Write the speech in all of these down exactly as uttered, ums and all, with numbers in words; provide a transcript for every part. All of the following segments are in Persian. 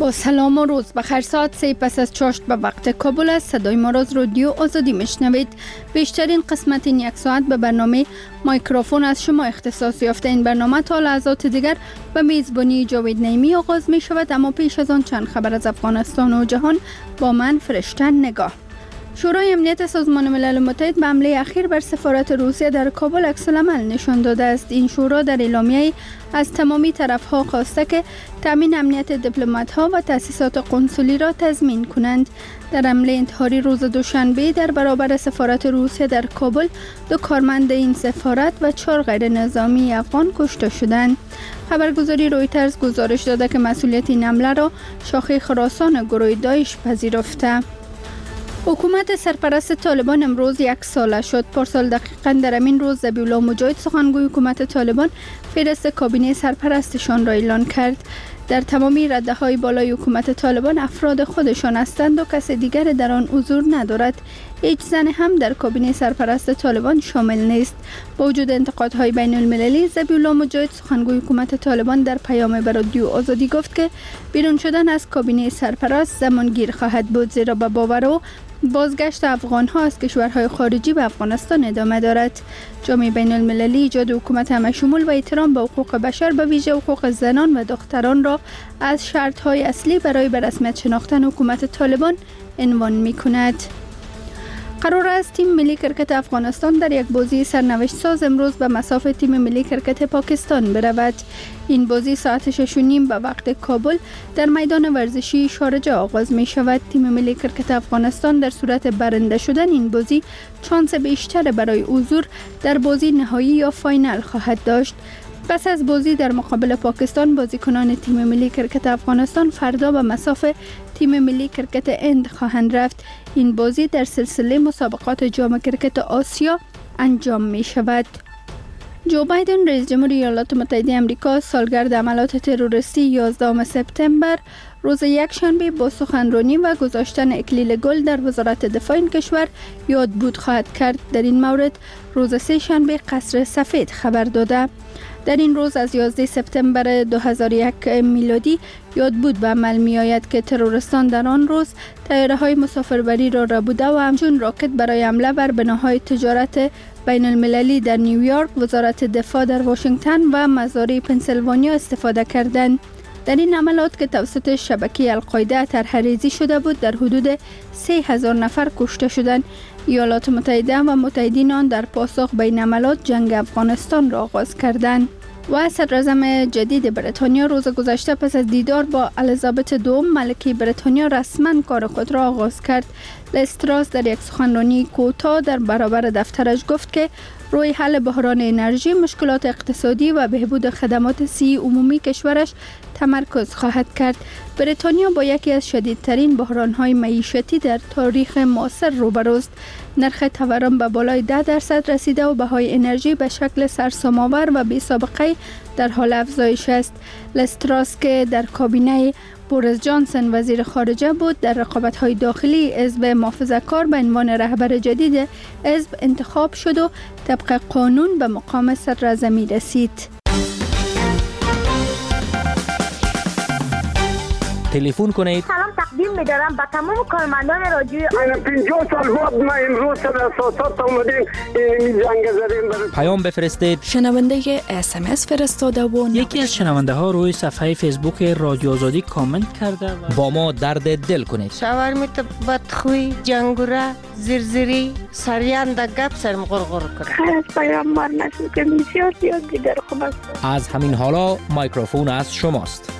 با سلام و روز بخیر. ساعت سه پس از چاشت به وقت کابل است. صدای ما را از رادیو آزادی میشنوید. بیشترین قسمت این یک ساعت به برنامه مایکروفون از شما اختصاص یافته. این برنامه تا لحظات دیگر به میزبانی جاوید نعیمی آغاز می شود، اما پیش از آن چند خبر از افغانستان و جهان با من فرشته نگاه. شورای امنیت سازمان ملل متحد به حمله اخیر بر سفارت روسیه در کابل عکس‌العمل نشان داده است. این شورا در اعلامیه‌ای از تمامی طرف‌ها خواسته که تامین امنیت دیپلمات‌ها و تأسیسات قنسولی را تضمین کنند. در حمله انتحاری روز دوشنبه در برابر سفارت روسیه در کابل، دو کارمند این سفارت و چهار غیر نظامی افغان کشته شدند. خبرگزاری رویترز گزارش داده که مسئولیت این حمله را شاخه خراسان گروه داعش پذیرفته. حکومت سرپرست طالبان امروز یک ساله شد. پارسال دقیقاً در همین روز ذبیح الله مجاهد سخنگوی حکومت طالبان فهرست کابینه سرپرستشان را اعلان کرد. در تمامی رده‌های بالای حکومت طالبان افراد خودشان هستند و کس دیگر در آن حضور ندارد. هیچ زن هم در کابینه سرپرست طالبان شامل نیست. با وجود انتقادهای بین المللی، ذبیح الله مجاهد سخنگوی حکومت طالبان در پیام به رادیو آزادی گفت که بیرون شدن از کابینه سرپرست زمانگیر خواهد بود، زیرا به باور او بازگشت افغان‌ها از کشورهای خارجی به افغانستان ادامه دارد. جامعه بین المللی ایجاد حکومت همه‌شمول و احترام به حقوق بشر، به ویژه حقوق زنان و دختران را از شرط‌های اصلی برای به رسمیت شناختن حکومت طالبان عنوان می‌کند. قرار است تیم ملی کرکت افغانستان در یک بازی سرنوشت ساز امروز به مصاف تیم ملی کرکت پاکستان برود. این بازی ساعت شش و نیم به وقت کابل در میدان ورزشی شارجه آغاز می شود. تیم ملی کرکت افغانستان در صورت برنده شدن این بازی شانس بیشتر برای حضور در بازی نهایی یا فاینال خواهد داشت. پس از بازی در مقابل پاکستان، بازیکنان تیم ملی کرکت افغانستان فردا به مصاف تیم ملی کرکت هند خواهند رفت. این بازی در سلسله مسابقات جام کرکت آسیا انجام می شود. جو بایدن رئیس جمهور ایالات متحده آمریکا سالگرد عملیات تروریستی یازدهم سپتامبر روز یکشنبه با سخنرانی و گذاشتن اکلیل گل در وزارت دفاع این کشور یادبود خواهد کرد. در این مورد روز سه شنبه قصر سفید خبر داده. در این روز از یازده سپتامبر دو هزار و یک میلادی یادبود به عمل می آید که تروریستان در آن روز طیاره‌های مسافربری را ربوده و همچون راکت برای حمله بر بناهای تجارت بین المللی در نیویورک، وزارت دفاع در واشنگتن و مزارع پنسیلوانیا استفاده کردند. در این عملیات که توسط شبکه القاعده طرح‌ریزی شده بود، در حدود سه هزار نفر کشته شدند. ایالات متحده و متحدین آن در پاسخ به این عملیات جنگ افغانستان را آغاز کردند. و صدراعظم جدید بریتانیا روز گذشته پس از دیدار با الیزابت دوم ملکه بریتانیا رسما کار خود را آغاز کرد. لیز تراس در یک سخنرانی کوتاه در برابر دفترش گفت که روی حل بحران انرژی، مشکلات اقتصادی و بهبود خدمات صحی عمومی کشورش تمرکز خواهد کرد. بریتانیا با یکی از شدیدترین بحران‌های معیشتی در تاریخ معاصر روبروست. نرخ تورم به بالای ده درصد رسیده و بهای انرژی به شکل سرسام‌آور و بی‌سابقه در حال افزایش است. لیز تراس که در کابینه بوریس جانسون وزیر خارجه بود، در رقابت‌های داخلی حزب محافظه‌کار به عنوان رهبر جدید حزب انتخاب شد و طبق قانون به مقام صدراعظمی رسید. تلفن کنید. سلام تقدیم می‌دارم به تمام کارمندان رادیو. من پنجاه سال بعد ما امروز سر اساسات اومدیم این جنگ زدیم. پیام بفرستید. شنونده اس ام اس فرستاده و یکی از شنونده ها روی صفحه فیسبوک رادیو آزادی کامنت کرده و با ما درد دل کنید. شاورمیت بدخوی، جنگوره، زرزری، سریان د گپ سرم غرغر کنه. خیر از پیامبر نشد که بسیار زیاد دیگر خوب است. از همین حالا مایکروفون از شماست.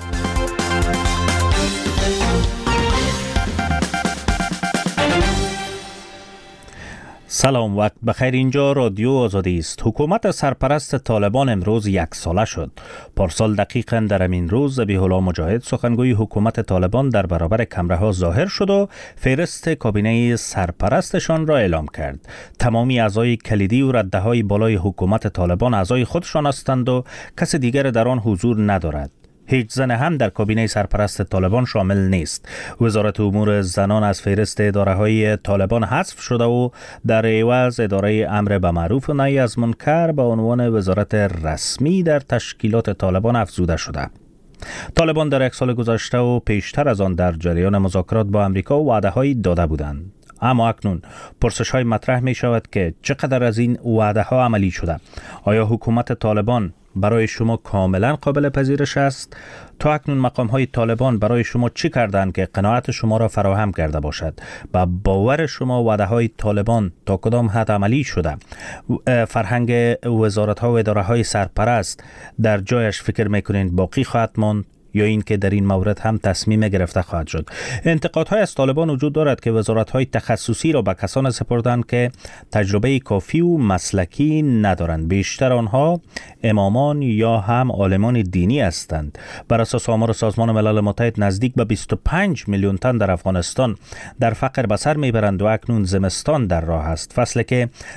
سلام، وقت بخیر. اینجا رادیو آزادی است. حکومت سرپرست طالبان امروز یک ساله شد. پارسال دقیقاً در همین روز ذبیح الله مجاهد سخنگوی حکومت طالبان در برابر کمره‌ها ظاهر شد و فهرست کابینه سرپرستشان را اعلام کرد. تمامی اعضای کلیدی و رده‌های بالای حکومت طالبان اعضای خودشان هستند و کس دیگر در آن حضور ندارد. هیچ زن هم در کابینه سرپرست طالبان شامل نیست. وزارت امور زنان از فهرست اداره‌های طالبان حذف شده و در عوض اداره امر به معروف و نهی از منکر به عنوان وزارت رسمی در تشکیلات طالبان افزوده شده. طالبان در یک سال گذشته و پیشتر از آن در جریان مذاکرات با امریکا وعده‌هایی داده بودند. اما اکنون پرسش های مطرح می شود که چقدر از این وعده ها عملی شده؟ آیا حکومت طالبان برای شما کاملا قابل پذیرش است؟ تا اکنون مقام های طالبان برای شما چی کردند که قناعت شما را فراهم کرده باشد؟ و باور شما وعده های طالبان تا کدام حد عملی شده؟ فرهنگ وزارت ها و اداره های سرپرست در جایش فکر میکنین باقی خواهد ماند یا این که در این مورد هم تصمیم گرفته خواهد شد؟ انتقادهای از طالبان وجود دارد که وزارت‌های تخصصی را به کسان سپردند که تجربه کافی و مسلکی ندارند. بیشتر آنها امامان یا هم عالمان دینی هستند. بر اساس آمار سازمان ملل متحد نزدیک به بیست و پنج میلیون تن در افغانستان در فقر به سر میبرند و اکنون زمستان در راه است، فصلی که